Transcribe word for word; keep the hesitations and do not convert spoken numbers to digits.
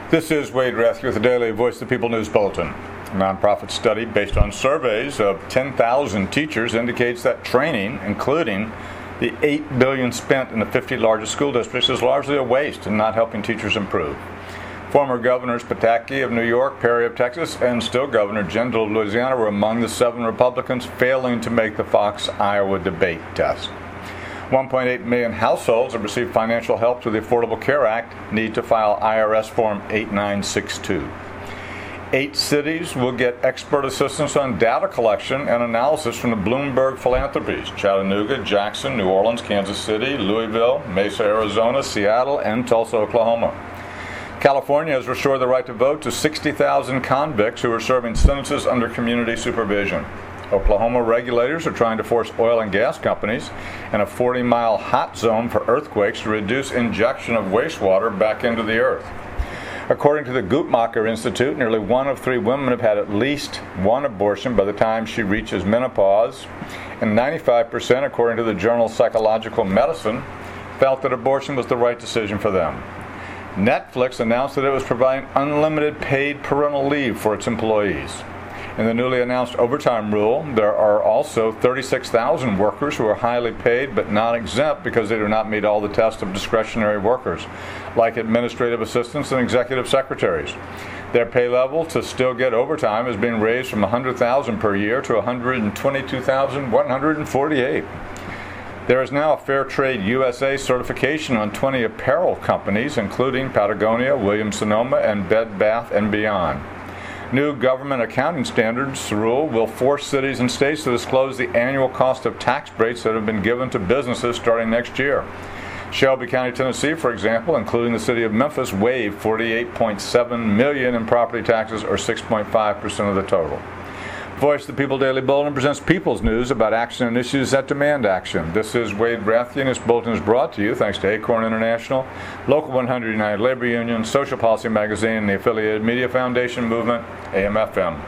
This is Wade Rathke with the Daily Voice of the People News Bulletin. A nonprofit study based on surveys of ten thousand teachers indicates that training, including the eight billion dollars spent in the fifty largest school districts, is largely a waste and not helping teachers improve. Former Governors Pataki of New York, Perry of Texas, and still Governor Jindal of Louisiana were among the seven Republicans failing to make the Fox Iowa debate test. one point eight million households that receive financial help through the Affordable Care Act need to file I R S Form eight nine six two. Eight cities will get expert assistance on data collection and analysis from the Bloomberg Philanthropies: Chattanooga, Jackson, New Orleans, Kansas City, Louisville, Mesa, Arizona, Seattle, and Tulsa, Oklahoma. California has restored the right to vote to sixty thousand convicts who are serving sentences under community supervision. Oklahoma regulators are trying to force oil and gas companies in a forty mile hot zone for earthquakes to reduce injection of wastewater back into the earth. According to the Guttmacher Institute, nearly one of three women have had at least one abortion by the time she reaches menopause, and ninety-five percent, according to the journal Psychological Medicine, felt that abortion was the right decision for them. Netflix announced that it was providing unlimited paid parental leave for its employees. In the newly announced overtime rule, there are also thirty-six thousand workers who are highly paid but not exempt because they do not meet all the tests of discretionary workers, like administrative assistants and executive secretaries. Their pay level to still get overtime is being raised from one hundred thousand dollars per year to one hundred twenty-two thousand one hundred forty-eight dollars. There is now a Fair Trade U S A certification on twenty apparel companies, including Patagonia, Williams-Sonoma, and Bed Bath and Beyond. New government accounting standards rule will force cities and states to disclose the annual cost of tax breaks that have been given to businesses starting next year. Shelby County, Tennessee, for example, including the city of Memphis, waived forty-eight point seven million dollars in property taxes, or six point five percent of the total. Voice of the People Daily Bulletin presents People's News about action and issues that demand action. This is Wade Rathke, and this bulletin is brought to you thanks to Acorn International, Local one hundred United Labor Union, Social Policy Magazine, and the affiliated Media Foundation Movement, A M F M.